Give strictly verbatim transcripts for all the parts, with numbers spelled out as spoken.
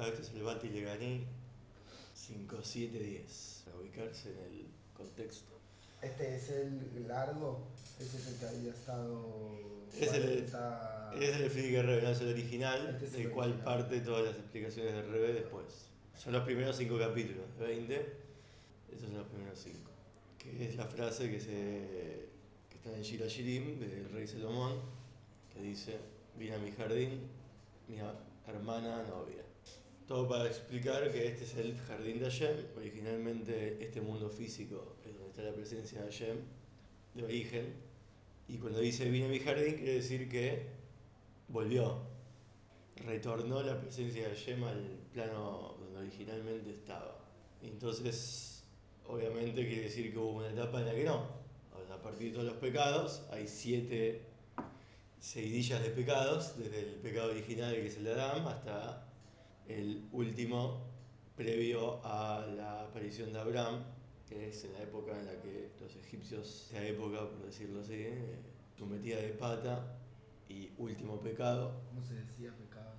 este es el Bati Leganí cinco siete diez, para ubicarse en el contexto. Este es el largo, ese es el que había estado Es el, cuarenta... es el Friedrich Rebe, no es el original, Este es el del cual original. parte todas las explicaciones de Rebe después. Son los primeros cinco capítulos, de veinte, esos son los primeros cinco. Que es la frase que, se, que está en el Shir Hashirim del rey Salomón, que dice: vine a mi jardín, mi hermana novia. Todo para explicar que este es el jardín de Hashem. Originalmente este mundo físico es donde está la presencia de Hashem, de origen. Y cuando dice vine a mi jardín, quiere decir que volvió, retornó la presencia de Hashem al plano donde originalmente estaba. Y entonces, obviamente quiere decir que hubo una etapa en la que no. A partir de todos los pecados, hay siete seguidillas de pecados, desde el pecado original que es el de Adán hasta el último previo a la aparición de Abraham, que es en la época en la que los egipcios, esa época por decirlo así, eh, su metida de pata y último pecado. ¿Cómo se decía pecado?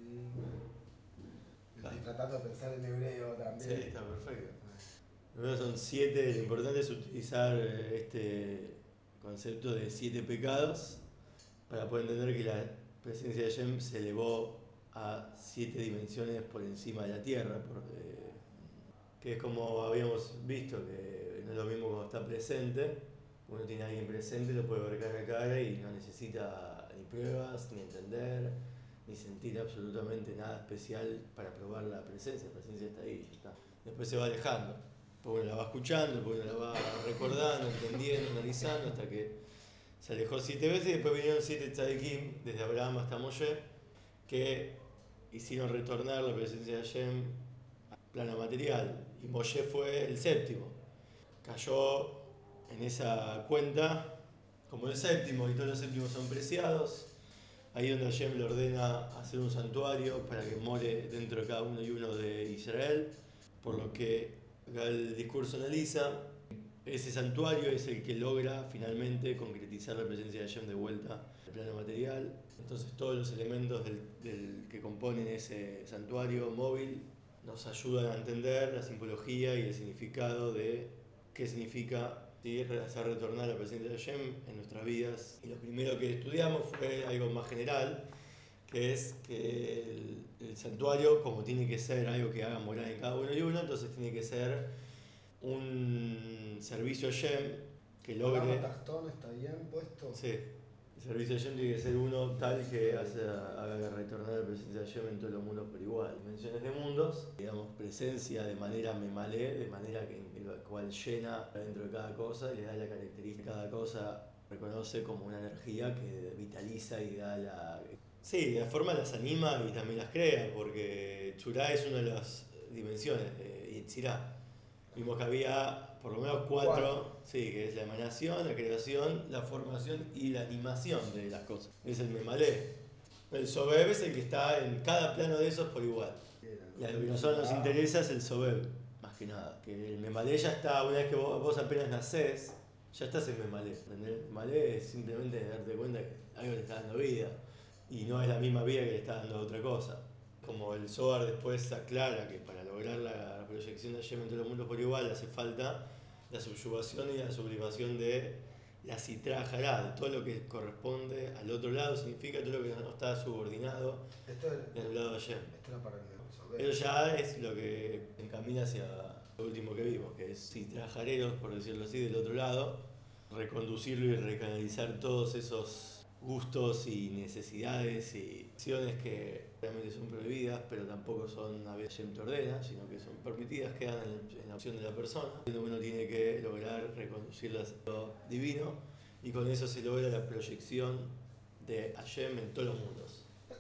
Claro. Estoy tratando de pensar en hebreo también. Sí, está perfecto. Primero son siete, lo importante es utilizar este concepto de siete pecados para poder entender que la presencia de Hashem se elevó a siete dimensiones por encima de la tierra, por, eh, que es como habíamos visto, que no es lo mismo cuando está presente. Uno tiene a alguien presente, lo puede ver cara a cara y no necesita ni pruebas, ni entender, ni sentir absolutamente nada especial para probar la presencia. La presencia está ahí, ya está. Después se va alejando, después uno la va escuchando, después uno la va recordando, entendiendo, analizando, hasta que se alejó siete veces y después vinieron siete tzadikim, desde Abraham hasta Moshe, que hicieron retornar la presencia de Hashem al plano material. Y Moshe fue el séptimo. Cayó en esa cuenta como el séptimo, y todos los séptimos son preciados. Ahí donde Hashem le ordena hacer un santuario para que more dentro de cada uno y uno de Israel. Por lo que acá el discurso analiza, ese santuario es el que logra finalmente concretizar la presencia de Hashem de vuelta al plano material. Entonces todos los elementos del, del que componen ese santuario móvil nos ayudan a entender la simbología y el significado de qué significa, ¿sí?, hacer retornar la presencia de Hashem en nuestras vidas. Y lo primero que estudiamos fue algo más general, que es que el, el santuario, como tiene que ser algo que haga morar en cada uno y uno, entonces tiene que ser un servicio a Hashem que logre... ¿El Tastón está bien puesto? Sí, el servicio a Hashem tiene que ser uno tal que hace, haga retornar la presencia de Hashem en todos los mundos por igual. Dimensiones de mundos, digamos, presencia de manera memalé, de manera que en la cual llena dentro de cada cosa y le da la característica de cada cosa, reconoce como una energía que vitaliza y da la... Sí, de la forma las anima y también las crea, porque Churá es una de las dimensiones de Yitzirá. Vimos que había por lo menos cuatro, cuatro, sí, que es la emanación, la creación, la formación y la animación de las cosas. Es el memalé. El sobeb es el que está en cada plano de esos por igual. Y a lo que a nosotros nos interesa es el sobeb, más que nada. Que el memalé ya está, una vez que vos, vos apenas nacés, ya estás en memalé. El memalé es simplemente darte cuenta que algo le está dando vida. Y no es la misma vida que le está dando otra cosa. Como el Zohar después aclara que para lograr la proyección de Hashem en todos los mundos por igual hace falta la subyugación y la sublimación de la Sitra Hará, de todo lo que corresponde al otro lado, significa todo lo que no está subordinado del lado de Hashem. Eso ya es lo que encamina hacia lo último que vimos, que es Sitra Hareros, por decirlo así, del otro lado, reconducirlo y recanalizar todos esos gustos y necesidades y acciones que realmente son prohibidas, pero tampoco son a veces te ordena, sino que son permitidas, quedan en, en la opción de la persona. Uno tiene que lograr reconducirlas a lo divino, y con eso se logra la proyección de Hashem en todos los mundos.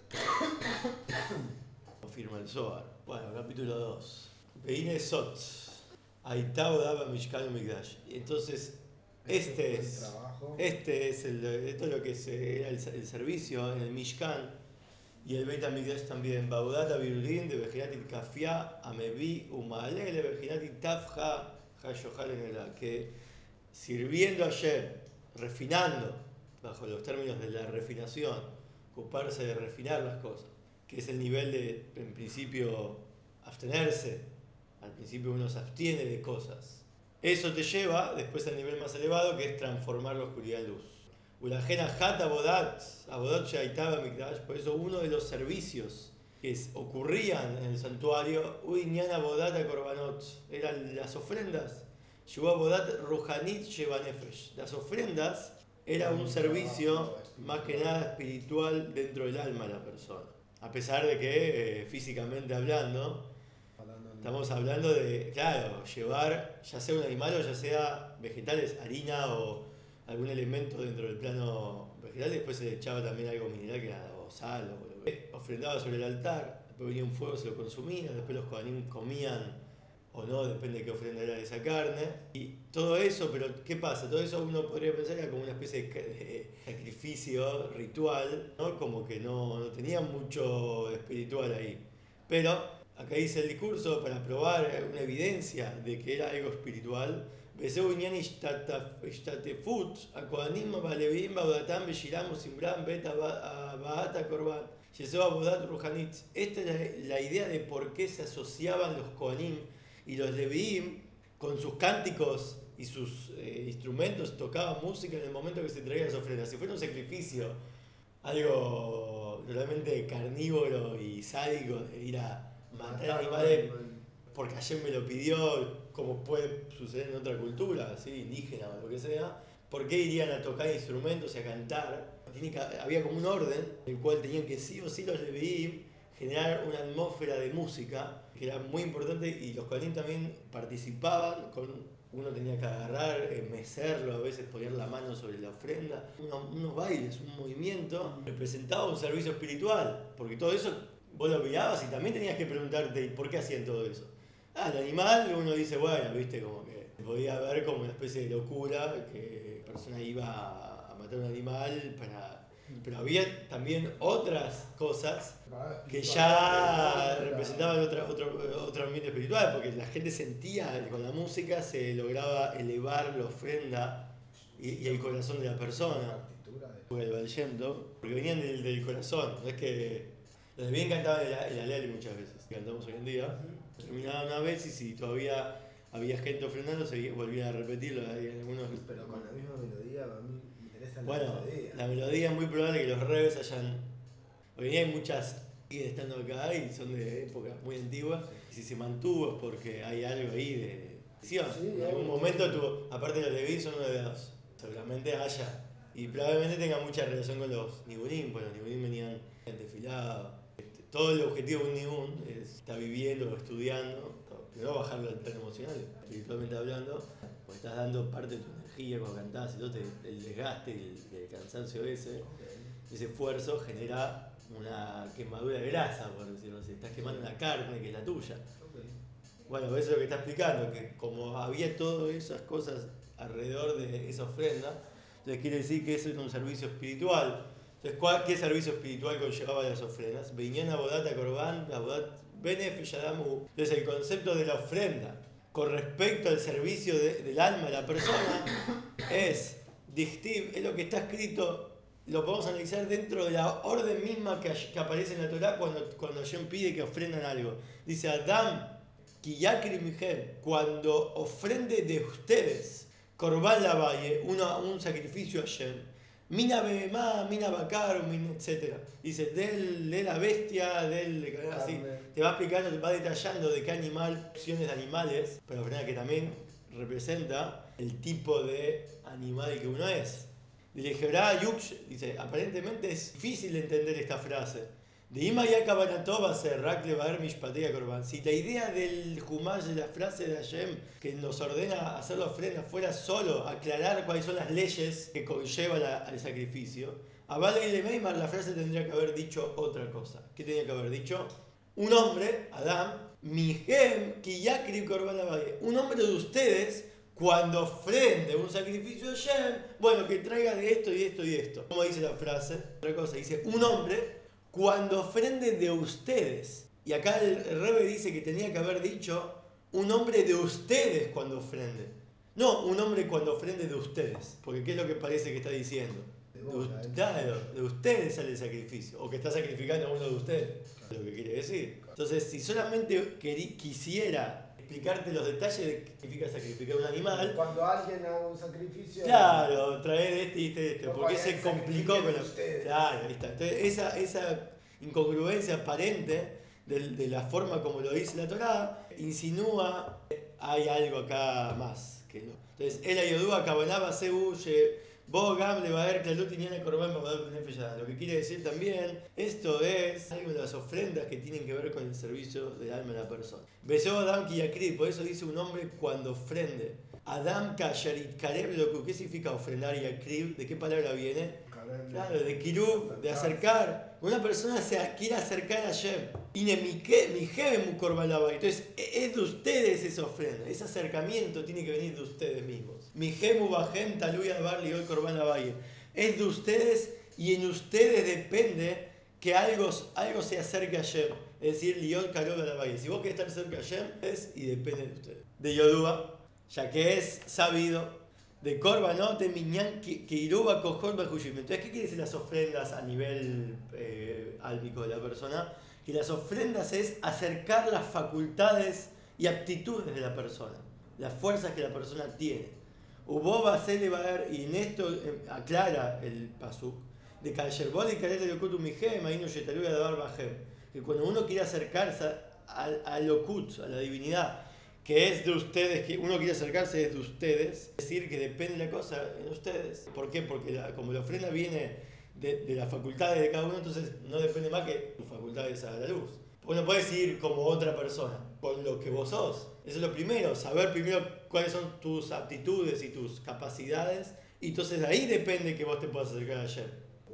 Confirma el Zohar. Bueno, capítulo dos. Veine Sot. Aitao daba Mishkan Migdash. Entonces, este es, este es el, esto es lo que es era el, el servicio en el Mishkan y el Beit HaMikdash también. Baudata Birulim de Vejinatit Kafia Amevi Umale de Vejinatit Tafja Hayohal en el que sirviendo ayer, refinando, bajo los términos de la refinación, ocuparse de refinar las cosas, que es el nivel de, en principio, abstenerse. Al principio uno se abstiene de cosas. Eso te lleva después al nivel más elevado, que es transformar la oscuridad en luz. Ulajena hat abodat, abodat shaitaba mikdash. Por eso uno de los servicios que ocurrían en el santuario, uinyan abodat a korbanot, eran las ofrendas. Llevó abodat ruhanit shevanefesh. Las ofrendas era un servicio más que nada espiritual dentro del alma de la persona. A pesar de que eh, físicamente hablando, estamos hablando de, claro, llevar ya sea un animal o ya sea vegetales, harina o algún elemento dentro del plano vegetal. Después se le echaba también algo mineral que era o sal o lo que ofrendaba sobre el altar. Después venía un fuego, se lo consumía. Después los kohanim comían o no, depende de qué ofrenda era de esa carne. Y todo eso, pero ¿qué pasa? Todo eso uno podría pensar que era como una especie de sacrificio ritual, ¿no? Como que no, no tenía mucho espiritual ahí. Pero acá dice el discurso para probar una evidencia de que era algo espiritual. Beseu inyan ishtatefut, akohanim balevim baudatam beshiram usimbram bet abahata korban. Yeseu abodat ruhanit. Esta es la, la idea de por qué se asociaban los kohanim y los leviim con sus cánticos y sus eh, instrumentos tocaban música en el momento que se traían las ofrendas. Si fuera un sacrificio, algo realmente carnívoro y sádico de ir a matar animales porque ayer me lo pidió, como puede suceder en otra cultura, ¿sí? Indígena o lo que sea, ¿por qué irían a tocar instrumentos y a cantar? Tiene que, había como un orden, el cual tenían que sí o sí los leviim generar una atmósfera de música que era muy importante, y los kohanim también participaban con, uno tenía que agarrar, mecerlo, a veces poner la mano sobre la ofrenda, unos, unos bailes, un movimiento, representaba un servicio espiritual, porque todo eso vos lo mirabas y también tenías que preguntarte por qué hacían todo eso. Ah, el animal, uno dice, bueno, viste, como que podía ver como una especie de locura, que la persona iba a matar un animal para... Pero había también otras cosas que ya representaban otra, otro, otro ambiente espiritual, porque la gente sentía que con la música se lograba elevar la ofrenda y, y el corazón de la persona. El Baal Shem Tov, porque venían del, del corazón, no es que los bien cantaban el, el alel muchas veces, cantamos hoy en día, terminaban una vez y si todavía había gente ofrendando se volvían a repetirlo. Algunos... Pero con la misma melodía, a mí me interesa la bueno, melodía. La melodía es muy probable que los rebes hayan... Hoy en día hay muchas siguen estando acá y son de épocas muy antiguas, y si se mantuvo es porque hay algo ahí de... Sí, en algún momento tuvo, aparte de los Leví son uno de los, seguramente haya, y probablemente tenga mucha relación con los Niburim, pues los Niburim venían en desfilado. Este, todo el objetivo de un Nibun es estar viviendo, estudiando, primero bajarlo al plano emocional, espiritualmente hablando, porque estás dando parte de tu energía cuando cantás, y todo el desgaste, el, el cansancio ese, ese esfuerzo genera una quemadura de grasa, por decirlo así, estás quemando una carne que es la tuya. Bueno, eso es lo que está explicando, que como había todas esas cosas alrededor de esa ofrenda, entonces quiere decir que eso es un servicio espiritual. Entonces, ¿cuál, ¿qué servicio espiritual conllevaba las ofrendas? Venían a Bodat a Korban, a Bodat Benef Yadamu. Entonces, el concepto de la ofrenda con respecto al servicio de, del alma de la persona es Dichtiv, es lo que está escrito. Lo podemos analizar dentro de la orden misma que, que aparece en la Torah cuando, cuando Hashem pide que ofrendan algo. Dice Adam, cuando ofrende de ustedes, Korban la valle, un sacrificio a Hashem, Mina Behemá, Mina Bakar, etcétera. Dice, del, de la bestia, del. Así, te va explicando, te va detallando de qué animal, opciones de animales, pero que también representa el tipo de animal que uno es. Dice, aparentemente es difícil entender esta frase. De Imaya Kabanató va a ser Rakle Baer Mishpatea Korban. Si la idea del Humash de la frase de Hashem que nos ordena hacer la ofrenda fuera solo aclarar cuáles son las leyes que conlleva la, al sacrificio, a Vale y Meimar la frase tendría que haber dicho otra cosa. ¿Qué tenía que haber dicho? Un hombre, Adam, Mihem Kiyakri Korban Valle. Un hombre de ustedes, cuando ofrende un sacrificio a Hashem, bueno, que traiga de esto y esto y esto. ¿Cómo dice la frase? Otra cosa, dice, un hombre cuando ofrende de ustedes. Y acá el, el Rebbe dice que tenía que haber dicho un hombre de ustedes cuando ofrende. No un hombre cuando ofrende de ustedes. Porque ¿qué es lo que parece que está diciendo? De De, vos, us- la del claro, tuyo. de ustedes sale el sacrificio, o que está sacrificando a uno de ustedes, es lo que quiere decir. Entonces, si solamente queri- quisiera explicarte los detalles de qué significa sacrificar un animal, Cuando alguien haga un sacrificio, claro, traer este y este, este, no porque cuando se el complicó sacrificio con de la... ustedes. Claro, ahí está. Entonces, esa, esa incongruencia aparente de, de la forma como lo dice la Torá, insinúa hay algo acá más. Que no. Entonces, el ayodúa, cabanaba, se huye, vos, Gamle, Baer, Clalut, Niana, Corbán, Babador, Nefeya. Lo que quiere decir también, esto es algo de las ofrendas que tienen que ver con el servicio del alma de la persona. Besó Adam Kiyakri, por eso dice un hombre cuando ofrende. Adam Kasharit Kareb Loku, ¿qué significa ofrendar y akrib? ¿De qué palabra viene? Claro, de kirub, de acercar. Una persona se quiere acercar a Hashem. Y ne mi jefe mu korban lavai. Entonces, es de ustedes esa ofrenda. Ese acercamiento tiene que venir de ustedes mismos. Mi gemu bajem taluya barli hoy korban lavai. Es de ustedes y en ustedes depende que algo, algo se acerque a Hashem. Es decir, liot kalod lavai. Si vos querés estar cerca a Hashem, es y depende de ustedes. De Yodúa, ya que es sabido de Corbanot, de Miñán, que Iruba, Cojol, Bajuyim. Entonces, ¿qué quiere decir las ofrendas a nivel eh, álmico de la persona? Que las ofrendas es acercar las facultades y aptitudes de la persona, las fuerzas que la persona tiene. Hubo Basele Baer, y en esto eh, aclara el Pasuk, de Kalsherbol y Karel de Lokut Mijem, ahí no Yetaluya de Barbajem, que cuando uno quiere acercarse al a Lokut, a la divinidad, que es de ustedes, que uno quiere acercarse es de ustedes, es decir, que depende la cosa en ustedes. ¿Por qué? Porque la, como la ofrenda viene de, de las facultades de cada uno, entonces no depende más que tus facultades a la luz. Vos no podés ir como otra persona, con lo que vos sos. Eso es lo primero, saber primero cuáles son tus aptitudes y tus capacidades, y entonces de ahí depende que vos te puedas acercar ayer.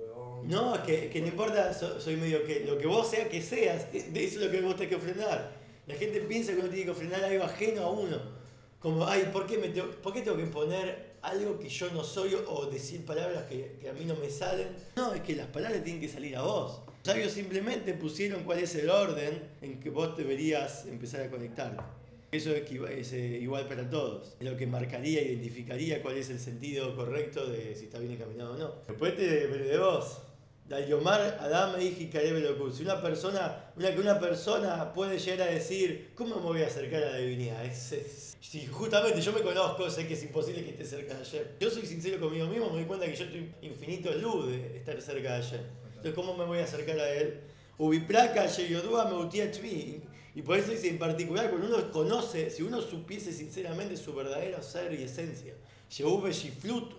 No, es que, que no importa, soy medio que lo que vos sea que seas, eso es lo que vos tenés que ofrendar. La gente piensa que uno tiene que ofrendar algo ajeno a uno. Como, ay, ¿por qué, me tengo, ¿por qué tengo que poner algo que yo no soy o decir palabras que, que a mí no me salen? No, es que las palabras tienen que salir a vos. Los sabios simplemente pusieron cuál es el orden en que vos deberías empezar a conectarte. Eso es igual para todos. Es lo que marcaría, identificaría cuál es el sentido correcto de si está bien encaminado o no. Después te depende de vos. Dayomar Adam y Si una persona, una que una persona puede llegar a decir, ¿cómo me voy a acercar a la divinidad? Es, es, si justamente yo me conozco, sé que es imposible que esté cerca de ayer. Yo soy sincero conmigo mismo, me doy cuenta que yo estoy infinito en luz de estar cerca de ayer. Entonces, ¿cómo me voy a acercar a él? Ubiplaca, Yeyodua, Meutia Chvi. Y por eso dice en particular, cuando uno conoce, si uno supiese sinceramente su verdadero ser y esencia, Yehuve Shiflut,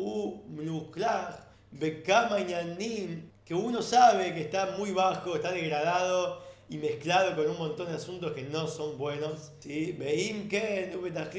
U Mluklaj, Bekama Ñanim, que uno sabe que está muy bajo, está degradado y mezclado con un montón de asuntos que no son buenos. ¿Sí? Veim que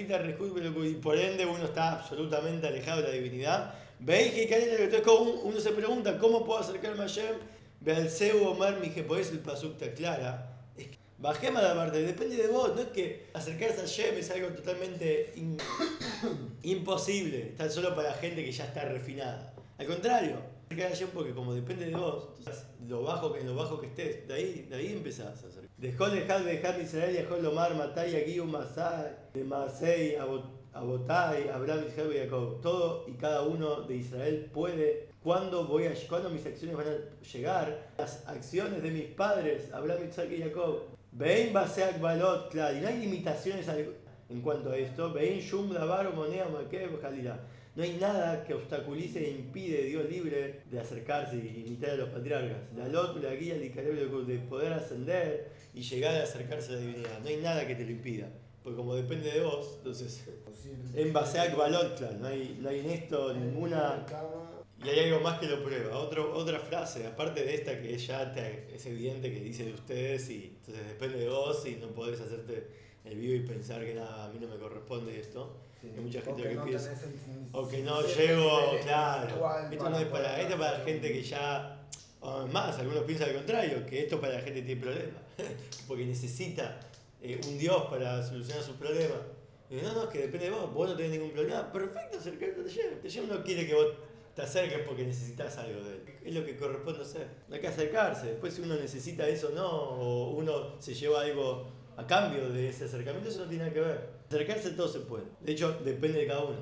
y por ende uno está absolutamente alejado de la divinidad. Veis que entonces uno se pregunta, ¿cómo puedo acercarme a Hashem? Bealceu Omar, mi por eso el pasuk te aclara. Bajemos la parte, depende de vos, no es que acercarse a Hashem es algo totalmente in, imposible, tan solo para gente que ya está refinada. Al contrario, acercar a Hashem porque como depende de vos, entonces lo bajo, en lo bajo que estés, de ahí, de ahí empezás a hacer. Dejó dejar de dejar Israel, dejó Lomar, Matai, Aguiu, Masai, de Masei, Abotai, Abraham, Isaac y Jacob. Todo y cada uno de Israel puede. ¿Cuándo, voy a, ¿Cuándo mis acciones van a llegar? Las acciones de mis padres, Abraham, Isaac y Jacob. Vein Baseak Balot, claro, y no hay limitaciones en cuanto a esto. Vein Shum Dabar, Monea, Makev, Jalila. No hay nada que obstaculice e impide, Dios libre, de acercarse y imitar a los patriarcas. La lot, la guía, el de poder ascender y llegar a acercarse a la divinidad. No hay nada que te lo impida. Porque como depende de vos, entonces, en Baseak Balot, claro, no hay, no hay en esto ninguna... Y hay algo más que lo prueba. Otro, otra frase, aparte de esta que ya te, es evidente que dice de ustedes y entonces depende de vos y no podés hacerte el vivo y pensar que nada, a mí no me corresponde esto. Sí. Hay mucha gente que, no piensa... El, o que no llego, claro. Esto no es para, esto es para la gente que ya... O más, algunos piensan al contrario, que esto es para la gente que tiene problemas. Porque necesita eh, un Dios para solucionar sus problemas. Y no, no, es que depende de vos. Vos no tenés ningún problema. Perfecto, acercarte a Hashem. Hashem no quiere que vos te acerques porque necesitas algo de él. Es lo que corresponde hacer. Hay que acercarse. Después si uno necesita eso o no, o uno se lleva algo a cambio de ese acercamiento, eso no tiene nada que ver. Acercarse todo se puede. De hecho, depende de cada uno.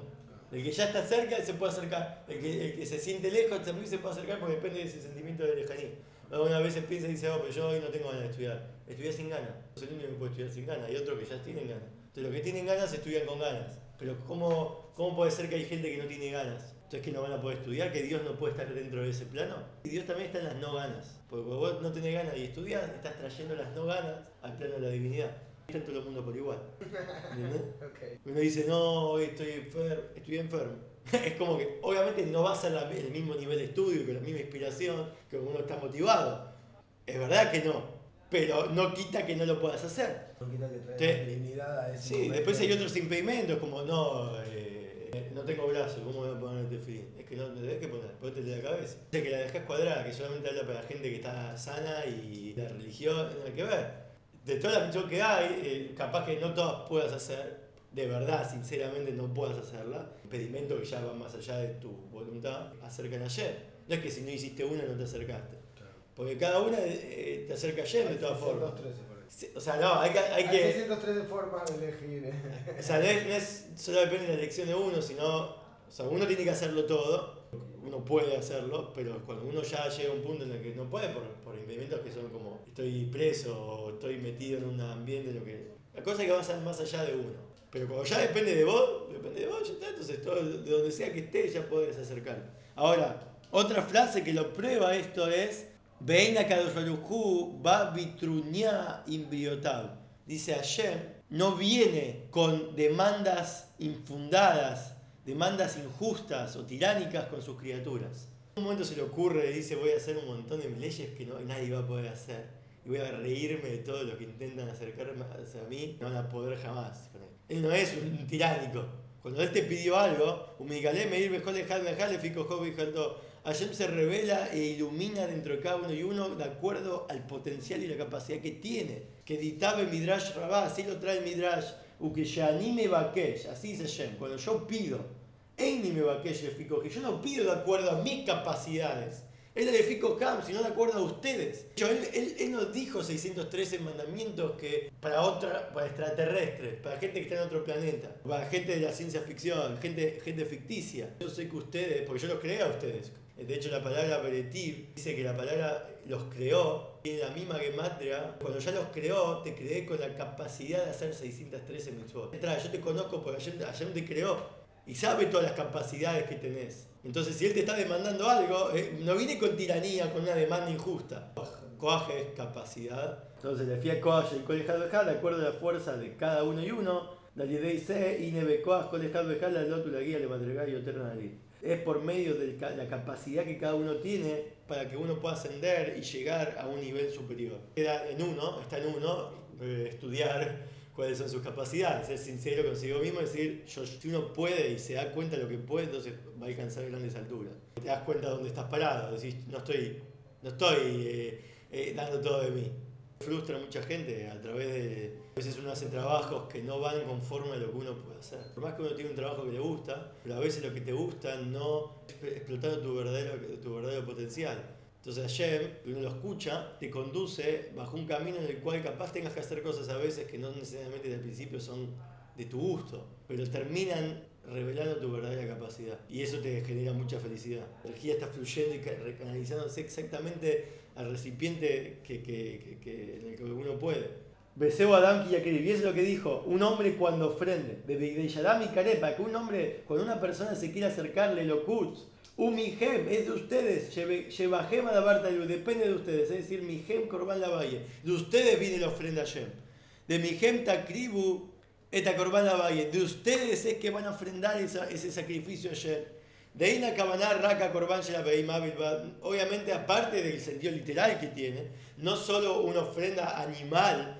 El que ya está cerca se puede acercar. El que, el que se siente lejos también se puede acercar porque depende de ese sentimiento de lejanía. Algunas veces piensa y dice, oh, pero yo hoy no tengo ganas de estudiar. Estudiar sin ganas. Es el único que puede estudiar sin ganas. Hay otros que ya tienen ganas. Entonces los que tienen ganas estudian con ganas. Pero ¿cómo, cómo puede ser que hay gente que no tiene ganas? Entonces que no van a poder estudiar, que Dios no puede estar dentro de ese plano. Y Dios también está en las no ganas. Porque cuando vos no tenés ganas y estudias, estás trayendo las no ganas al plano de la divinidad. Está en todo el mundo por igual. ¿Entendés? Okay. Uno dice, no, hoy estoy enfermo, estoy enfermo. Es como que obviamente no va a ser la- el mismo nivel de estudio, con la misma inspiración, que uno está motivado. Es verdad que no, pero no quita que no lo puedas hacer. No quita que traiga Te- divinidad a ese sí, momento. después hay otros impedimentos, como no, eh, no tengo brazo, ¿cómo voy a poner el tefilín? Es que no me tenés que poner, ponete de la cabeza. Dice que la dejás cuadrada, que solamente habla para la gente que está sana y la religión, no hay que ver. De todas las mitzvot que hay, eh, capaz que no todas puedas hacer, de verdad, sinceramente no puedas hacerla. Impedimentos que ya van más allá de tu voluntad, acercan ayer. No es que si no hiciste una no te acercaste. Claro. Porque cada una eh, te acerca ayer de todas formas. seiscientos trece por ahí. Sí, o sea, no, hay que. Hay Hay que seiscientos trece formas de elegir. o sea, no es, no es solo depende de la elección de uno, sino. O sea, uno tiene que hacerlo todo, uno puede hacerlo, pero cuando uno ya llega a un punto en el que no puede, por, por impedimentos que son como estoy preso o estoy metido en un ambiente, lo que. La cosa es que va a ser más allá de uno. Pero cuando ya depende de vos, depende de vos, ya está, entonces todo, de donde sea que estés ya podés acercarte. Ahora, otra frase que lo prueba esto es Veina Kadosh Baruj Hu va vitruñá imbriotab. Dice Hashem, no viene con demandas infundadas, demandas injustas o tiránicas con sus criaturas. En un momento se le ocurre y dice voy a hacer un montón de leyes que no, nadie va a poder hacer. Y voy a reírme de todos los que intentan acercarme hacia mí, no van a poder jamás. Él no es un tiránico. Cuando él te pidió algo, Umigalé Meir Bejol Ejal Bejal Fico Job y Jantó. Hashem se revela e ilumina dentro de cada uno y uno de acuerdo al potencial y la capacidad que tiene. Que ditabe Midrash Rabá, así lo trae el Midrash. Ukeshani me bakesh, así dice Hashem. Cuando yo pido, Eini me bakesh Fico, que yo no pido de acuerdo a mis capacidades. Él le Fico Ham, sino de acuerdo a ustedes. Él, él, él nos dijo seiscientos trece mandamientos que para otra, para extraterrestres, para gente que está en otro planeta, para gente de la ciencia ficción, gente, gente ficticia. Yo sé que ustedes, porque yo los creé a ustedes. De hecho, la palabra Beretiv dice que la palabra los creó, tiene la misma gematria. Cuando ya los creó, te creé con la capacidad de hacer seiscientos trece mitzvot. Yo te conozco porque Hashem te creó y sabe todas las capacidades que tenés. Entonces, si él te está demandando algo, eh, no viene con tiranía, con una demanda injusta. Coaje es capacidad. Entonces, le fía a Coaje y Colejado Bejal, de acuerdo a la fuerza de cada uno y uno. Dalidei se, Inebe Coaje, Colejado Bejal, la lotu, la guía, le madregai, eternali. Es por medio de la capacidad que cada uno tiene para que uno pueda ascender y llegar a un nivel superior. Queda en uno, está en uno, eh, estudiar cuáles son sus capacidades, ser sincero consigo mismo, decir, yo, si uno puede y se da cuenta de lo que puede, entonces va a alcanzar grandes alturas. Te das cuenta de dónde estás parado, decís, no estoy, no estoy eh, eh, dando todo de mí. Frustra a mucha gente a través de... A veces uno hace trabajos que no van conforme a lo que uno puede hacer. Por más que uno tiene un trabajo que le gusta, pero a veces lo que te gusta no es explotando tu verdadero, tu verdadero potencial. Entonces Hashem, que uno lo escucha, te conduce bajo un camino en el cual capaz tengas que hacer cosas a veces que no necesariamente al principio son de tu gusto, pero terminan revelando tu verdadera capacidad. Y eso te genera mucha felicidad. La energía está fluyendo y recanalizándose exactamente al recipiente que, que, que, que, en el que uno puede. Beseo Adam Kiyakeri, y es lo que dijo, un hombre cuando ofrende, de Yaram y Carepa, que un hombre, cuando una persona se quiere acercarle lo kutz, un mijem es de ustedes, Shebajem a la Bartayu, depende de ustedes, es decir, mijem Korban la Valle, de ustedes viene la ofrenda Shem, de mijem Takribu eta Korban la Valle, de ustedes es que van a ofrendar esa, ese sacrificio Shem. De ahí na Kavanar Raka Korban Shela Beima Bilbad, obviamente aparte del sentido literal que tiene, no solo una ofrenda animal,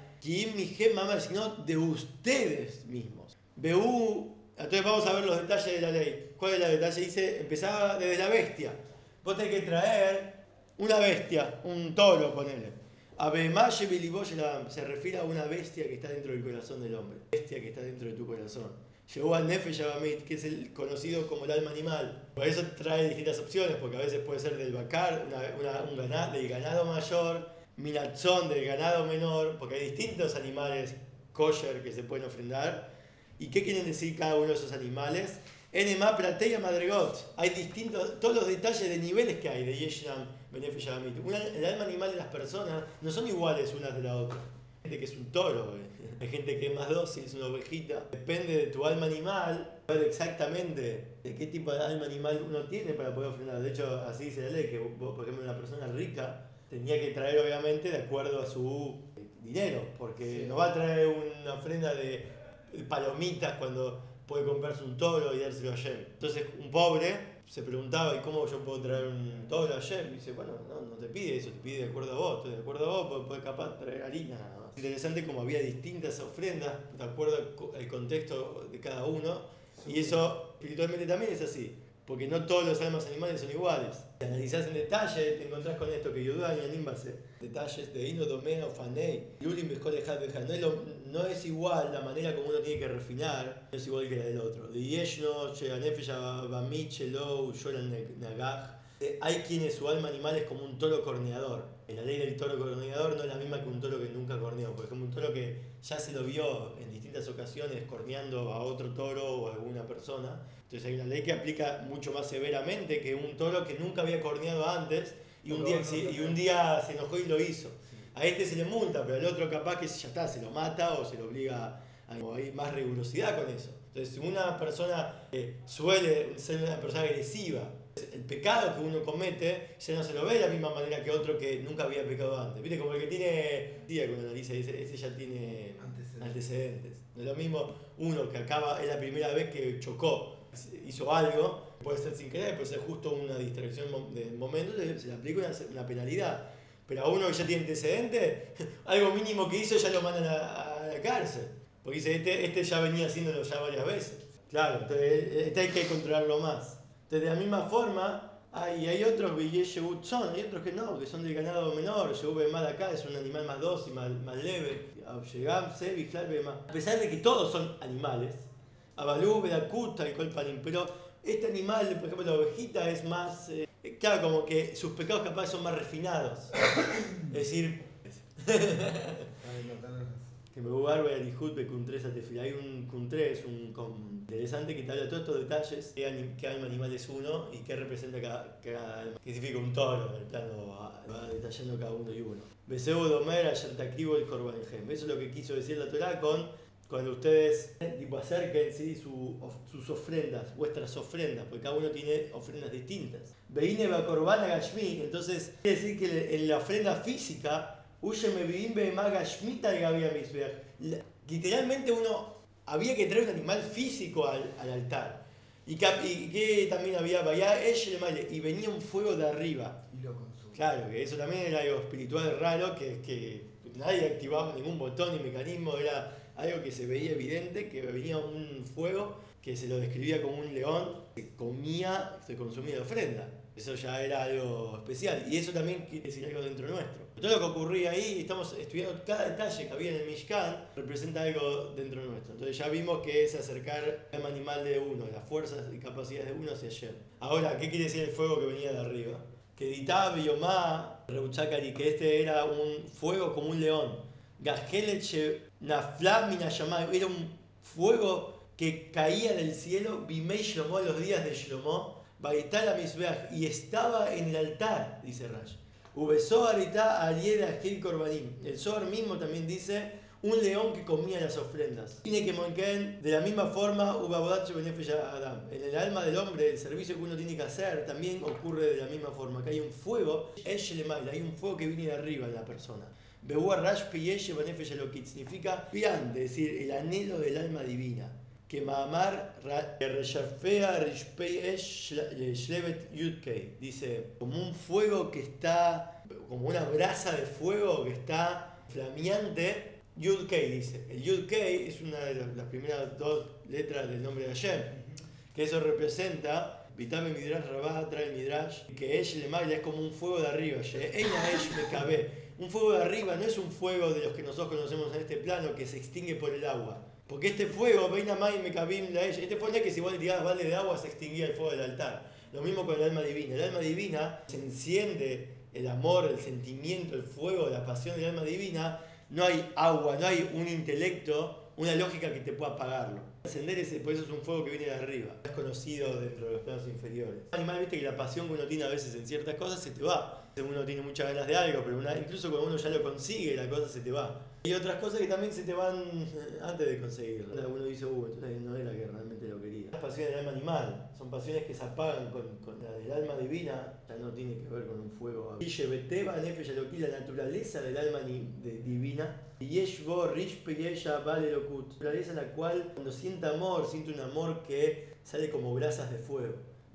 sino de ustedes mismos. Beú, entonces vamos a ver los detalles de la ley. ¿Cuál es el detalle? Dice, empezaba desde la bestia. Vos tenés que traer una bestia, un toro, ponele. Abemaye Biliboyelam se refiere a una bestia que está dentro del corazón del hombre. Bestia que está dentro de tu corazón. Llegó al Nefe Yabamit, que es el conocido como el alma animal. Por eso trae distintas opciones, porque a veces puede ser del bacar, una, una, un ganado, del ganado mayor, minatzón del ganado menor, porque hay distintos animales kosher que se pueden ofrendar. ¿Y qué quieren decir cada uno de esos animales? Enema, Platea, Madregot. Hay distintos, todos los detalles de niveles que hay de Yeshnam, Benefesh Yamit. El alma animal de las personas no son iguales unas de la otra. Hay gente que es un toro, ¿eh? Hay gente que es más dócil, es una ovejita. Depende de tu alma animal, ver exactamente de qué tipo de alma animal uno tiene para poder ofrendar. De hecho, así dice la ley, que vos, por ejemplo, una persona rica tenía que traer obviamente de acuerdo a su dinero, porque Sí. no va a traer una ofrenda de palomitas cuando puede comprarse un toro y dárselo a Yem. Entonces un pobre se preguntaba, ¿y cómo yo puedo traer un toro a Yem? Y dice, bueno, no, no te pide eso, te pide de acuerdo a vos, estoy de acuerdo a vos, puedes capaz traer harina nada más. Interesante como había distintas ofrendas de acuerdo al contexto de cada uno, y eso espiritualmente también es así. Porque no todos los almas animales son iguales. Si analizás en detalle, te encontrás con esto que Yudá y Anímbase. Detalles de Ino, Domea, Fanei, Yulim, Bejol, Ejad, Bejad. No es, lo, no es igual la manera como uno tiene que refinar, no es igual que la del otro. De Yeshno, Cheganefesh, Bamit, Chelo, Yoran, Nagaj. Hay quienes su alma animal es como un toro corneador. En la ley del toro corneador no es la misma que un toro que nunca corneó. Por ejemplo, un toro que ya se lo vio en distintas ocasiones corneando a otro toro o a alguna persona. Entonces hay una ley que aplica mucho más severamente que un toro que nunca había corneado antes y un, día, y un día se enojó y lo hizo. A este se le multa, pero al otro capaz que ya está, se lo mata o se lo obliga a... Hay más rigurosidad con eso. Entonces, si una persona eh, suele ser una persona agresiva, el pecado que uno comete ya no se lo ve de la misma manera que otro que nunca había pecado antes. ¿Viste? Como el que tiene, tía, que uno analiza y dice, ese ya tiene antecedentes. antecedentes. No es lo mismo uno que acaba, es la primera vez que chocó, hizo algo, puede ser sin querer, puede ser justo una distracción de momento, se le aplica una, una penalidad. Pero a uno que ya tiene antecedentes, algo mínimo que hizo ya lo mandan a, a la cárcel. Porque dice, este, este ya venía haciéndolo ya varias veces. Claro, entonces este hay que controlarlo más. Entonces, de la misma forma, hay, hay otros que son, hay otros que no, que son del ganado menor. Yehú más de acá es un animal más dócil, más, más leve. A pesar de que todos son animales, Abalú, Bedakuta y Colpalim, pero este animal, por ejemplo la ovejita, es más, eh, claro, como que sus pecados capaz son más refinados. Es decir, que me voy a ver el Hut Kuntre Satefil. Hay un Kuntre, es un interesante que te habla de todos estos detalles: qué, anim, qué alma animal es uno y qué representa cada, cada alma. ¿Qué significa un toro? En el plano va, va detallando cada uno y uno. Beseu Domer, ayer Takibo el Korbanjem. Eso es lo que quiso decir la Torah con cuando ustedes tipo, acerquen ¿sí? Su, of, sus ofrendas, vuestras ofrendas, porque cada uno tiene ofrendas distintas. Veine va Korban Gashmi, entonces quiere decir que en la ofrenda física, Uyeme Bimbe Maga Shmita y Gabia Misbeach. Literalmente uno había que traer un animal físico al, al altar. Y que, y que también había y venía un fuego de arriba. Y lo consumía. Claro, que eso también era algo espiritual raro, que, que nadie activaba ningún botón ni mecanismo, era algo que se veía evidente, que venía un fuego que se lo describía como un león que comía, se consumía de ofrenda. Eso ya era algo especial. Y eso también quiere decir algo dentro nuestro. Todo lo que ocurría ahí, estamos estudiando cada detalle que había en el Mishkan, representa algo dentro nuestro. Entonces ya vimos que es acercar el animal de uno, las fuerzas y capacidades de uno hacia ayer. Ahora, ¿qué quiere decir el fuego que venía de arriba? Que Ditab y Omá, Reuchakari, que este era un fuego como un león. Gajeleche Naflam Minayamá, era un fuego que caía del cielo, Bimei Shlomo, los días de Shlomo, Baitala Misbeach, y estaba en el altar, dice Rash. Ubesoar ita alieda Gil Korbanim. El Zohar mismo también dice un león que comía las ofrendas. Tiene que monken de la misma forma Ubabodache Benefeya Adam. En el alma del hombre, el servicio que uno tiene que hacer también ocurre de la misma forma. Que hay un fuego, hay un fuego que viene de arriba en la persona. Beua Rash Piyeshe Benefeya Lokit significa pian, es decir, el anhelo del alma divina. Que Maamar Reshafea Rishpei Shlevet Yudkei dice como un fuego que está, como una brasa de fuego que está flameante. Yudkei dice, el Yudkei es una de las primeras dos letras del nombre de Hashem, que eso representa Vitame Midrash Rabá, trae Midrash, que Esh Lemagla es como un fuego de arriba, Eina Esh Mekabe. Un fuego de arriba no es un fuego de los que nosotros conocemos en este plano que se extingue por el agua. Porque este fuego, Veina Mai Mekabim la Esh, este fuego no es que si vos le tirabas balde de agua se extinguía el fuego del altar. Lo mismo con el alma divina. El alma divina se enciende el amor, el sentimiento, el fuego, la pasión del alma divina. No hay agua, no hay un intelecto una lógica que te pueda apagarlo. Encender ese, por eso es un fuego que viene de arriba, es conocido dentro de los planos inferiores. Animal, viste que la pasión que uno tiene a veces en ciertas cosas se te va. Uno tiene muchas ganas de algo, pero una, incluso cuando uno ya lo consigue, la cosa se te va. Y otras cosas que también se te van antes de conseguirlo. Uno dice, uh, entonces no era que realmente lo quería. Las pasiones del alma animal son pasiones que se apagan con, con la del alma divina, ya no tiene que ver con un fuego. La naturaleza del alma de, divina. Yeshbo, Rishpe, Yesha, Vale, Lokut. Naturaleza en la cual, cuando siente amor, siente un amor que sale como brasas de fuego.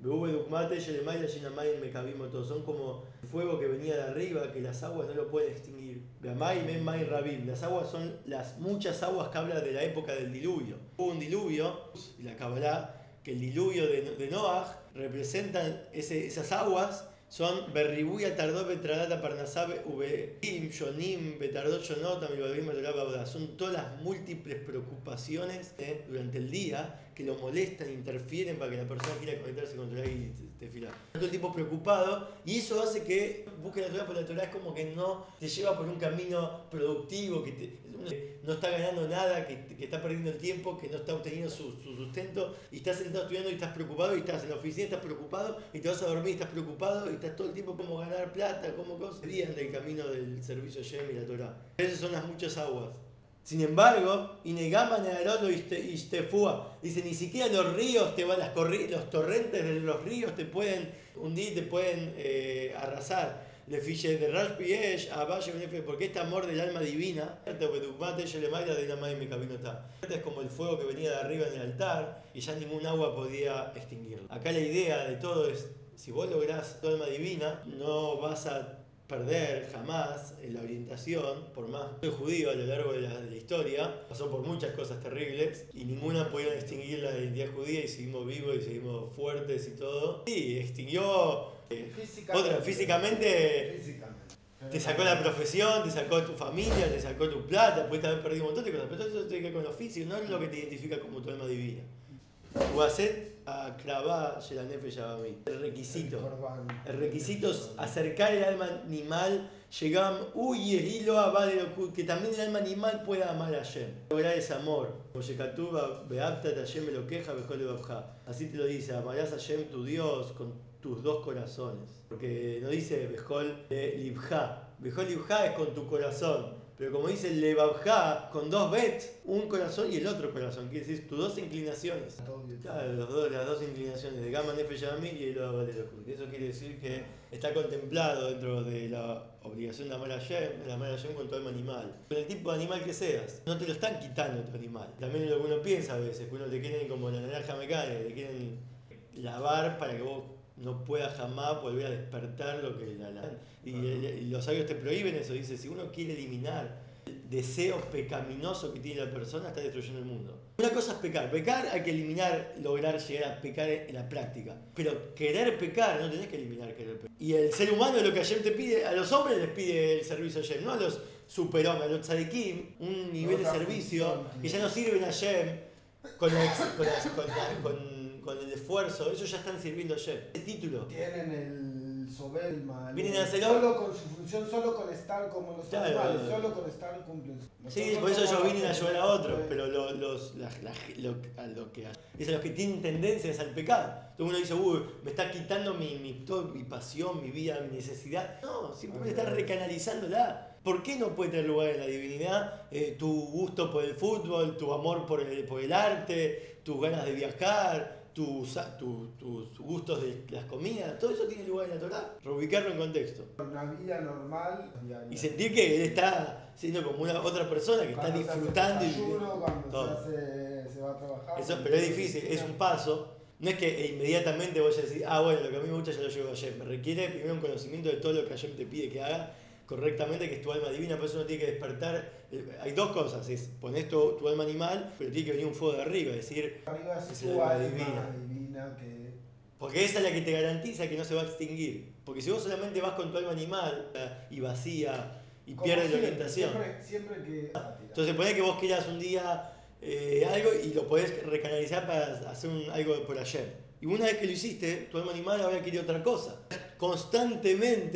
Son como fuego que venía de arriba, que las aguas no lo pueden extinguir. Las aguas son las muchas aguas que hablan de la época del diluvio. Hubo un diluvio, y la Kabbalah, que el diluvio de, de Noah representan ese, esas aguas. Son Berribuya, Tardó, Betradata, Parnasab, Ubeim, Yonim, Betardot, Yonotam, y Babim, Betolab, son todas las múltiples preocupaciones eh, durante el día que lo molestan, interfieren para que la persona quiera conectarse con Torah y te fila. Todo el tiempo preocupado, y eso hace que busque la Torah, porque la Torah es como que no te lleva por un camino productivo, que te, no está ganando nada, que, que está perdiendo el tiempo, que no está obteniendo su, su sustento, y estás sentado estudiando y estás preocupado, y estás en la oficina y estás preocupado, y te vas a dormir y estás preocupado, y estás todo el tiempo como ganar plata, como cosas. Serían del camino del servicio Shem y la Torah. Esas son las muchas aguas. Sin embargo, Inegama Nearolo Istefua dice, ni siquiera los ríos te van, las corri los torrentes de los ríos te pueden hundir, te pueden eh, arrasar. Le fiche de Rashpiesh a Valle porque este amor del alma divina es como el fuego que venía de arriba en el altar y ya ningún agua podía extinguirlo. Acá la idea de todo es, si vos lográs tu alma divina, no vas a perder jamás en la orientación, por más que soy judío a lo largo de la, de la historia, pasó por muchas cosas terribles y ninguna podía extinguir la identidad judía y seguimos vivos y seguimos fuertes y todo. Sí, extinguió eh, físicamente, otra, físicamente, físicamente. Te sacó la profesión, te sacó tu familia, te sacó tu plata, puedes haber perdido un montón de cosas, pero todo eso tiene que ver con lo físico, no es lo que te identifica como tu alma divina. Uaset a Kravá Yelanefe Yabamí. El requisito. El requisito es acercar el alma animal. Llegam uy hilo a que también el alma animal pueda amar a Hashem. Lograr ese amor. Así te lo dice, amarás a Hashem tu Dios con tus dos corazones. Porque no dice Bejol Libja. Bejol Libja es con tu corazón. Pero como dice el Levabja, con dos bet, un corazón y el otro corazón, quiere decir tus dos inclinaciones. Claro, los dos, las dos inclinaciones de Gama Nefe Yamil y el Levabja. Eso quiere decir que está contemplado dentro de la obligación de amar a Hashem, de amar a Hashem con tu alma animal. Con el tipo de animal que seas, no te lo están quitando tu animal. También es lo que uno piensa a veces, que uno te quieren como la naranja mecánica, te quieren lavar para que vos no pueda jamás volver a despertar lo que la, la y, y los sabios te prohíben eso. Dice, si uno quiere eliminar el deseo pecaminoso que tiene la persona, está destruyendo el mundo. Una cosa es pecar. Pecar hay que eliminar, lograr llegar a pecar en la práctica. Pero querer pecar, no tenés que eliminar querer pecar. Y el ser humano lo que Hashem te pide, a los hombres les pide el servicio a Hashem, no a los superhombres, a los tzadikim, un nivel de servicio que ya no sirven a Hashem con, la, con, la, con, la, con con el esfuerzo, ellos ya están sirviendo ayer. El título. Tienen el soberma, vienen a hacerlo solo con su función, solo con estar como los claro, animales, solo con estar cumplen. Sí, por eso ellos vienen a ayudar a otros, pero lo, los, la, la, lo, a lo que es a los que tienen tendencias al pecado. Todo uno dice, uy, me está quitando mi, mi, todo, mi pasión, mi vida, mi necesidad. No, simplemente estás recanalizándola. ¿Por qué no puede tener lugar en la divinidad eh, tu gusto por el fútbol, tu amor por el, por el arte, tus ganas de viajar, tus, tus, tus gustos de las comidas? Todo eso tiene lugar en la Torá. Reubicarlo en contexto. Una vida normal. Y sentir que él está siendo como una otra persona que cuando está disfrutando se hace desayuno, y cuando todo. Se, hace, se va a trabajar. Eso, pero es difícil, es un paso. No es que inmediatamente voy a decir, ah, bueno, lo que a mí me gusta ya lo llevo a Hashem. Me requiere primero un conocimiento de todo lo que Hashem te pide que haga correctamente, que es tu alma divina. Por eso uno tiene que despertar. Hay dos cosas: es poner tu, tu alma animal, pero tiene que venir un fuego de arriba, es decir, arriba es, es tu el alma alma divina. divina que... Porque esa es la que te garantiza que no se va a extinguir. Porque si vos solamente vas con tu alma animal y vacía y pierdes la orientación. Siempre, siempre que. Entonces, ponés que vos quieras un día eh, algo y lo podés recanalizar para hacer un, algo por ayer. Y una vez que lo hiciste, tu alma animal ahora quiere otra cosa. Constantemente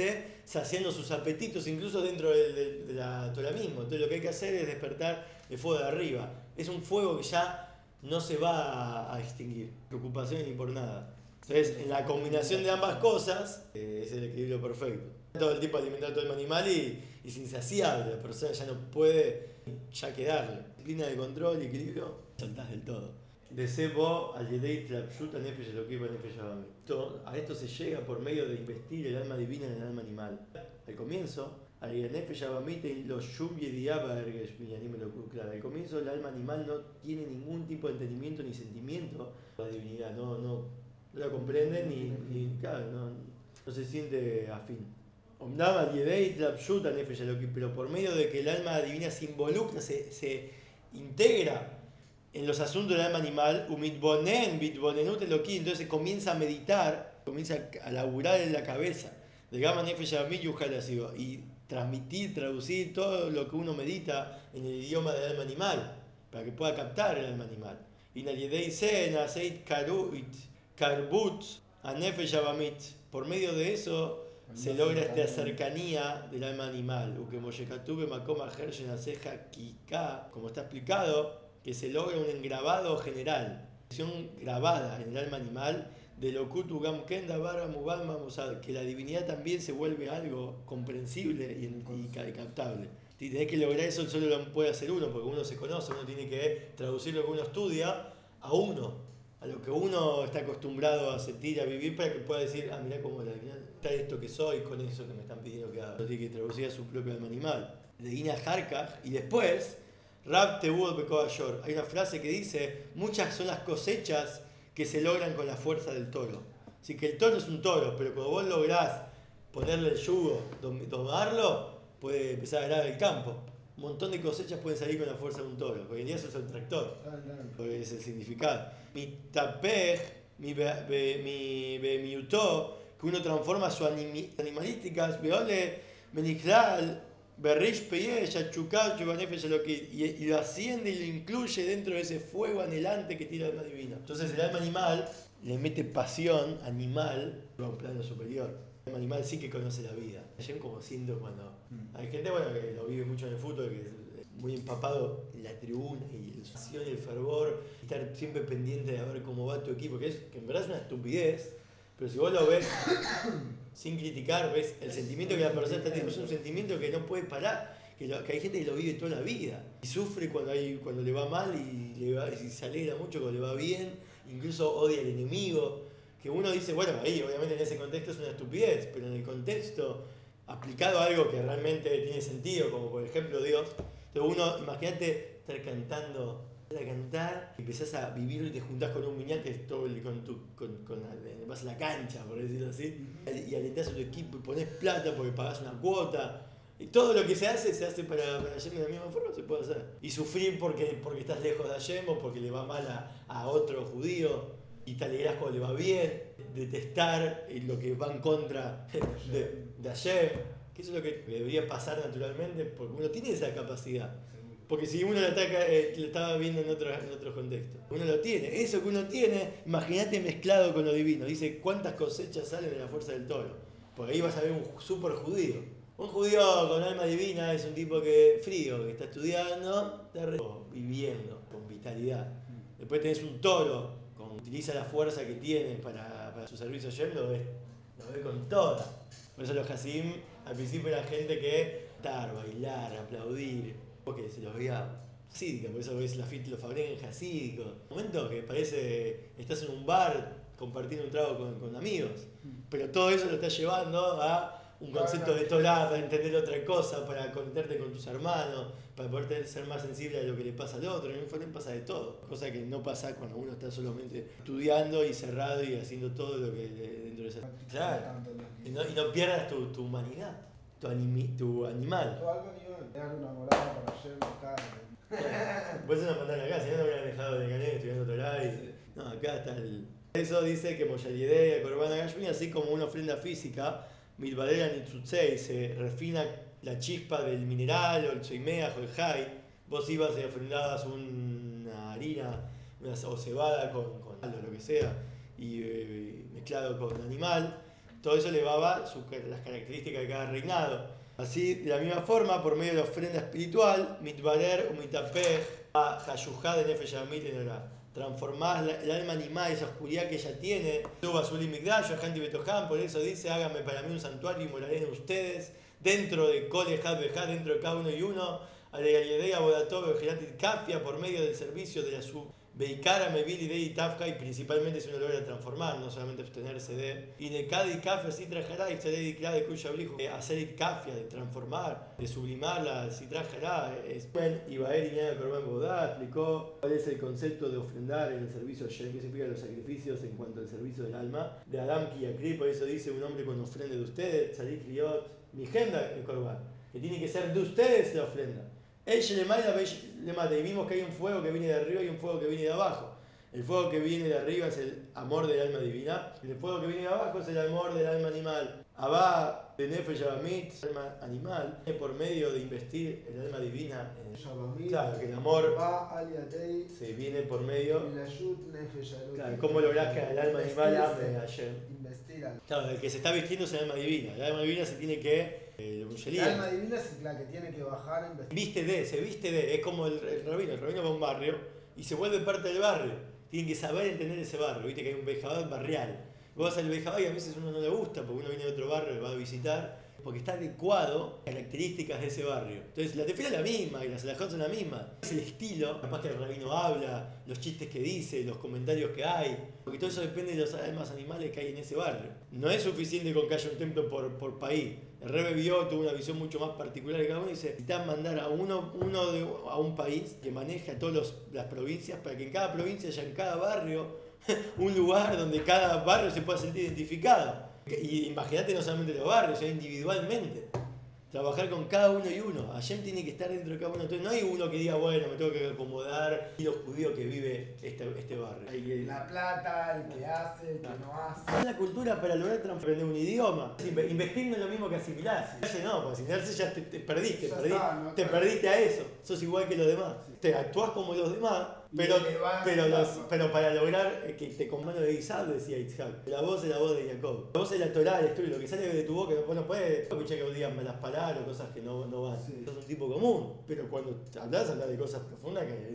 saciando sus apetitos, incluso dentro de, de- de la Torah mismo. Entonces lo que hay que hacer es despertar el fuego de arriba. Es un fuego que ya no se va a, a extinguir, preocupación ni por nada. Entonces, en la combinación de ambas cosas, eh, es el equilibrio perfecto. Todo el tiempo alimentar todo el animal y es insaciable, la persona ya no puede ya quedarle. Disciplina de control y equilibrio, saltás del todo. De Sebo al Yedei Tlapshuta Nefesh Elokim Nefesh Abamim. A esto se llega por medio de investir el alma divina en el alma animal. Al comienzo, al Nefesh Abamim lo Shum Yediaba Ergesh Minyanim Elokum. Claro, al comienzo el alma animal no tiene ningún tipo de entendimiento ni sentimiento de la divinidad, no, no, no la comprende ni, ni claro, no, no se siente afín. Omnam al Yedei Tlapshuta Nefesh Elokim, pero por medio de que el alma divina se involucra, se, se integra en los asuntos del alma animal, umitbonen, bitbonenut eloquí, entonces comienza a meditar, comienza a laburar en la cabeza, de gama nefesh yamid yuhal asivo, y transmitir, traducir todo lo que uno medita en el idioma del alma animal, para que pueda captar el alma animal. Y naliedei sen, aceit karuit, karbut, a nefesh yabamit, por medio de eso se logra esta cercanía del alma animal, como está explicado, que se logra un engrabado general, una grabada en el alma animal de lo que la divinidad también se vuelve algo comprensible y, y captable. Y tenés que lograr eso, solo lo puede hacer uno, porque uno se conoce, uno tiene que traducir lo que uno estudia a uno, a lo que uno está acostumbrado a sentir, a vivir, para que pueda decir, ah, mirá cómo la divinidad está esto que soy con eso que me están pidiendo que haga. Lo tiene que traducir a su propio alma animal. De Ina Harkach, y después Rab Tebuot Bekoayor. Hay una frase que dice, muchas son las cosechas que se logran con la fuerza del toro. Así que el toro es un toro, pero cuando vos lográs ponerle el yugo, domarlo, puede empezar a arar el campo. Un montón de cosechas pueden salir con la fuerza de un toro. Hoy en día eso es el tractor, porque es el significado. Mi tapej, mi miutó, que uno transforma sus animalísticas, veole, menichlal, Berrish Peyesh, Achukash, Yubanefesh Eloquid, y lo asciende y lo incluye dentro de ese fuego anhelante que tiene el alma divina. Entonces el alma animal le mete pasión animal a un plano superior. El alma animal sí que conoce la vida. Yo como siento cuando hay gente bueno, que lo vive mucho en el fútbol, que es muy empapado en la tribuna y la pasión y el fervor, estar siempre pendiente de ver cómo va tu equipo, que, es, que en verdad es una estupidez, pero si vos lo ves sin criticar, ves el sentimiento que la persona está teniendo, es un sentimiento que no puede parar, que, lo, que hay gente que lo vive toda la vida y sufre cuando, hay, cuando le va mal y, le va, y se alegra mucho cuando le va bien, incluso odia al enemigo, que uno dice, bueno, ahí obviamente en ese contexto es una estupidez, pero en el contexto aplicado a algo que realmente tiene sentido, como por ejemplo Dios, entonces uno, imagínate estar cantando a cantar, empezás a vivirlo y te juntás con un muñeco que es todo el, con tu, con, con, vas a la cancha, por decirlo así, y alentás a tu equipo y ponés plata porque pagás una cuota. Y todo lo que se hace, se hace para, para Hashem de la misma forma, se puede hacer. Y sufrir porque, porque estás lejos de Hashem o porque le va mal a, a otro judío y te alegrás cuando le va bien. Detestar lo que va en contra de, de Hashem, que eso es lo que debería pasar naturalmente porque uno tiene esa capacidad. Porque si uno lo, ataca, eh, lo estaba viendo en otro, en otro contexto. Uno lo tiene. Eso que uno tiene, imagínate mezclado con lo divino. Dice, ¿cuántas cosechas salen de la fuerza del toro? Porque ahí vas a ver un super judío. Un judío con alma divina es un tipo que frío, que está estudiando, está re... viviendo, con vitalidad. Después tenés un toro, con, utiliza la fuerza que tiene para, para su servicio ayer, lo ves, lo ves con toda. Por eso los Hasidim al principio eran gente que estar, bailar, aplaudir, porque se los veía hasídica, por eso ves la fit, los fabrican hasídicos. Un momento que parece estás en un bar compartiendo un trago con, con amigos, pero todo eso lo estás llevando a un concepto de Torah, para entender otra cosa, para conectarte con tus hermanos, para poder ser más sensible a lo que le pasa al otro. En un Forén pasa de todo, cosa que no pasa cuando uno está solamente estudiando y cerrado y haciendo todo lo que dentro de esa... Claro. Y no, y no pierdas tu, tu humanidad, tu, animi, tu animal. Tu alma animal. Dejar una morada para ayer, acá. Vos no mandar acá, si no, no hubieran dejado de Canet estudiando Torah y... No, acá está el... Eso dice que Moyalidea, Corbana Gashmi, así como una ofrenda física, Milvadera Nitzutzei, se refina la chispa del mineral, o el choimeaj, o el jai. Vos ibas y ofrendabas una harina, una, o cebada con, con algo, lo que sea, y eh, mezclado con animal. todo eso elevaba su, las características de cada reinado. Así, de la misma forma, por medio de la ofrenda espiritual, mitbaler o mitapej, a hayuhá de nefesh hamit en orá. Transformás la- el alma animal, esa oscuridad que ella tiene. Suba su limigdash, Hanti Betoham, por eso dice: hágame para mí un santuario y moraré en ustedes. Dentro de Kol Ejad Bejad, dentro de cada uno y uno. Alegayedea Bodatov, Geratit Kafia, por medio del servicio de la sub. Beikara, Mevili, Dei, Tafka, y principalmente si uno logra transformar, no solamente abstenerse de. Y de Kadi, Kafia, si trajará, y Tzadei, Kla, de Kuya Blijo, hacer it Kafia, de transformar, de sublimarla, si trajará, es buen, y Baer y Nada Corban Bodá explicó cuál es el concepto de ofrendar en el servicio a Shem, que significa los sacrificios en cuanto al servicio del alma, de Adam Kiyakri, por eso dice un hombre con ofrenda de ustedes, Tzadik Riot, mi genda el Corban, que tiene que ser de ustedes la ofrenda. Ella le mata, le mata. Y vimos que hay un fuego que viene de arriba y un fuego que viene de abajo. El fuego que viene de arriba es el amor del alma divina. Y el fuego que viene de abajo es el amor del alma animal. Abba de Nefesh Yabamit, el alma animal, por medio de investir el alma divina. En, Yabamit, claro, que el amor va al yadei, se viene por medio. Vilayut Nefesh Elohim. Claro, ¿cómo lográs que el alma animal ame a Hashem? Investiga. Claro, el que se está vistiendo es el alma divina. El alma divina se tiene que. Eh, El alma divina es la que tiene que bajar a investigar. Viste de, se viste de, es como el, el rabino, el rabino va a un barrio y se vuelve parte del barrio. Tienen que saber entender ese barrio, viste que hay un Bejabad barrial. Vos vas al Bejabad y a veces uno no le gusta porque uno viene de otro barrio y va a visitar, porque está adecuado a las características de ese barrio. Entonces la tefila es la misma y las alajot son la misma. Es el estilo, capaz que el rabino habla, los chistes que dice, los comentarios que hay, porque todo eso depende de los almas animales que hay en ese barrio. No es suficiente con que haya un templo por, por país. El Rebbe vio, tuvo una visión mucho más particular de cada uno y dice, necesitan mandar a uno, uno de, a un país que maneje a todas las provincias para que en cada provincia haya en cada barrio un lugar donde cada barrio se pueda sentir identificado. Y imagínate no solamente los barrios, sino individualmente. Trabajar con cada uno y uno. Hashem tiene que estar dentro de cada uno. Entonces no hay uno que diga, bueno, me tengo que acomodar y los judíos que vive este, este barrio. Hay que... La plata, el que hace, el que no hace. Es la cultura para lograr transformar un idioma. Investir no es lo mismo que asimilarse. No, porque asimilarse ya te, te perdiste, Ya perdí, está, ¿no? te perdiste a eso. Sos igual que los demás. Te actúas como los demás, pero, pero, los, pero para lograr que te con mano de Isaac, decía Isaac. La voz es la voz de Jacob. La voz es la Torah, el estudio, lo que sale de tu boca. Vos no puedes escuchar que digan malas palabras o cosas que no, no van. Sí. Sos un tipo común, pero cuando hablas, hablas de cosas profundas que